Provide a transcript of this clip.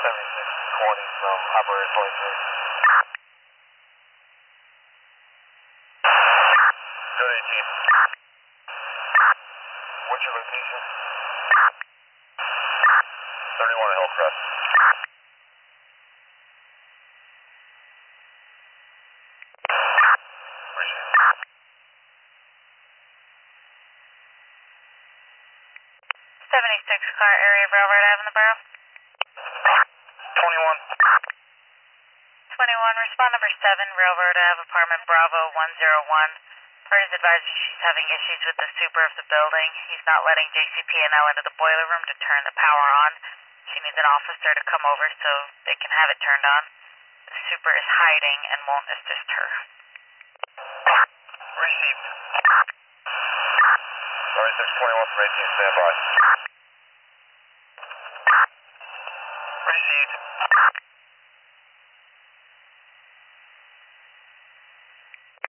7620 from operator 23. Good 18. What's your location? 31 at Hillcrest. Appreciate it. 76 car area of Railroad Ave in the borough. 21. 21, respond number 7, Railroad Ave, apartment Bravo 101. Parties advised she's having issues with the super of the building. He's not letting JCP&L into the boiler room to turn the power on. She needs an officer to come over so they can have it turned on. The super is hiding and won't assist her. Received. 7621 from 18, stand by. Received.